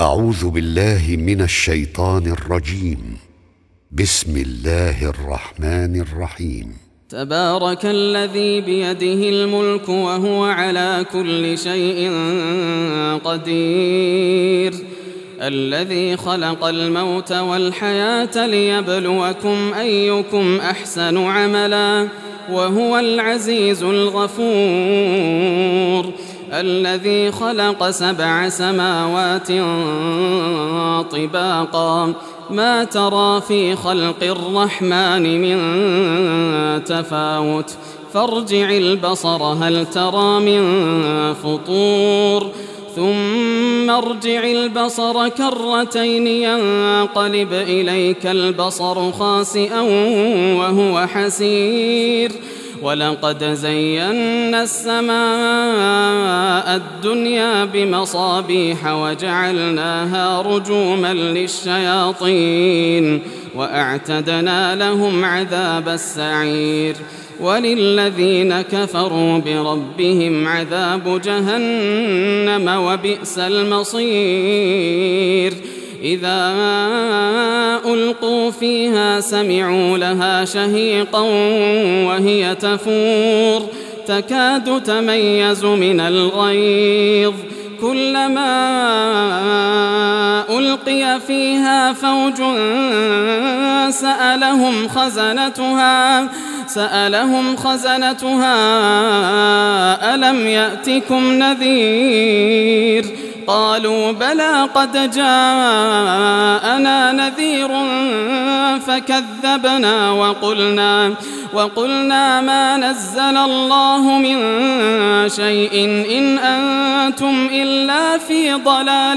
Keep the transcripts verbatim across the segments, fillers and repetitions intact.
أعوذ بالله من الشيطان الرجيم. بسم الله الرحمن الرحيم. تبارك الذي بيده الملك وهو على كل شيء قدير، الذي خلق الموت والحياة ليبلوكم أيكم أحسن عملا وهو العزيز الغفور، الذي خلق سبع سماوات طباقا ما ترى في خلق الرحمن من تفاوت فارجع البصر هل ترى من فطور ثم ارجع البصر كرتين ينقلب إليك البصر خاسئا وهو حسير، ولقد زينا السماء الدنيا بمصابيح وجعلناها رجوما للشياطين وأعتدنا لهم عذاب السعير، وللذين كفروا بربهم عذاب جهنم وبئس المصير. إذا ألقوا فيها سمعوا لها شهيقا وهي تفور تكاد تميز من الغيظ، كلما ألقي فيها فوج سألهم خزنتها سألهم خزنتها ألم يأتكم نذير؟ قالوا بلى قد جاءنا نذير فكذبنا وقلنا وقلنا ما نزل الله من شيء إن أنتم إلا في ضلال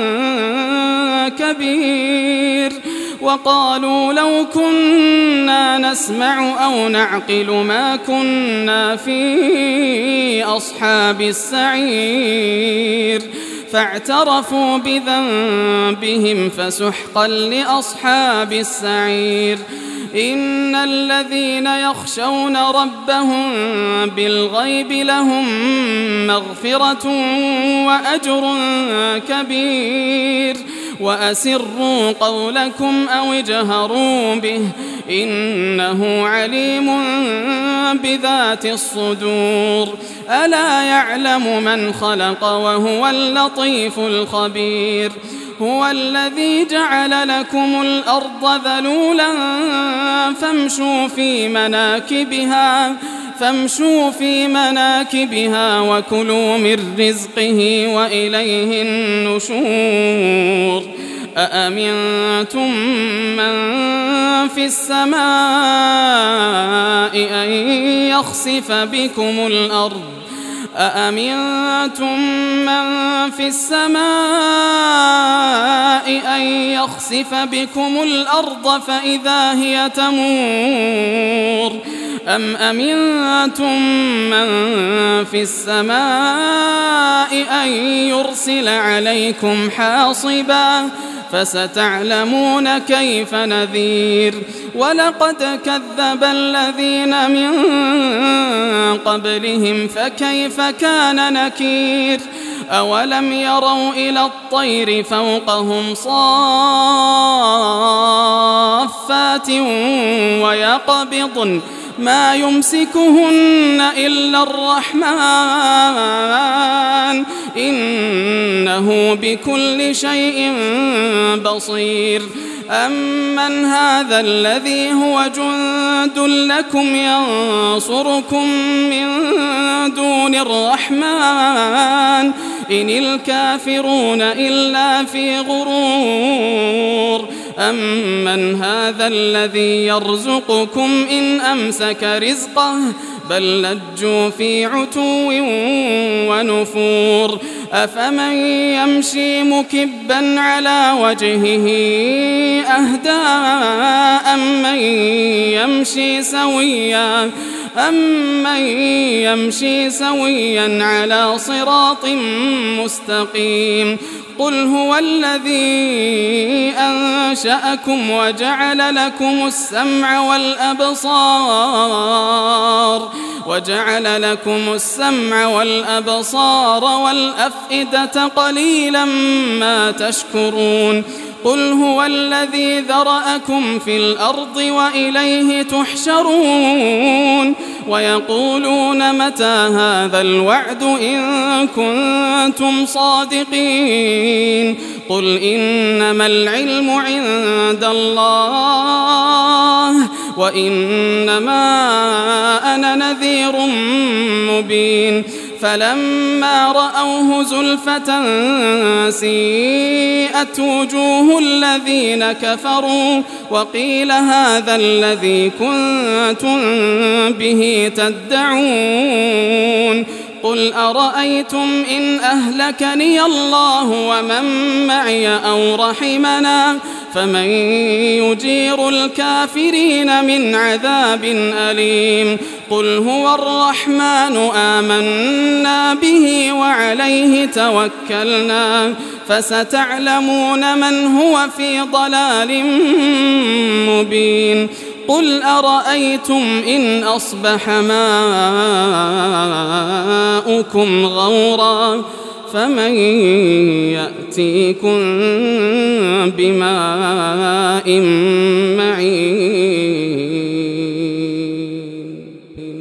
كبير. وقالوا لو كنا نسمع أو نعقل ما كنا في أصحاب السعير، فاعترفوا بذنبهم فسحقا لأصحاب السعير. إن الذين يخشون ربهم بالغيب لهم مغفرة وأجر كبير، وأسروا قولكم أو اجهروا به إنه عليم بذات الصدور. ألا يعلم من خلق وهو اللطيف الخبير. هو الذي جعل لكم الأرض ذلولا فامشوا في مناكبها فامشوا في مناكبها وكلوا من رزقه وإليه النشور. أأمنتم من في السماء أن يخسف بكم الأرض أأمنتم من في السماء أن يخسف بكم الأرض فإذا هي تمور، أم أمنتم من في السماء أن يرسل عليكم حاصبا فستعلمون كيف نذير. ولقد كذب الذين من قبلهم فكيف كان نكير. أولم يروا إلى الطير فوقهم صافات ويقبضن ما يمسكهن إلا الرحمن إنه بكل شيء بصير. أمن هذا الذي هو جند لكم ينصركم من دون الرحمن إن الكافرون إلا في غرور. أمن هذا الذي يرزقكم إن أمسك رزقه بل لجوا في عتو ونفور. أفمن يمشي مكبا على وجهه أهدى أمن يمشي سويا أمن يمشي سويا على صراط مستقيم. قل هو الذي أنشأكم وجعل لكم السمع والأبصار وجعل لكم السمع والأبصار والأفئدة قليلا ما تشكرون قل هو الذي ذرأكم في الأرض وإليه تحشرون ويقولون متى هذا الوعد إن كنتم صادقين قل إنما العلم عند الله وإنما أنا نذير مبين فلما رأوه زلفة سيئت وجوه الذين كفروا وقيل هذا الذي كنتم به تدعون قل أرأيتم إن أهلكني الله ومن معي أو رحمنا فمن يجير الكافرين من عذاب أليم قل هو الرحمن آمنا به وعليه توكلنا فستعلمون من هو في ضلال مبين قل أرأيتم إن أصبح ماؤكم غورا فمن يأتيكم بماء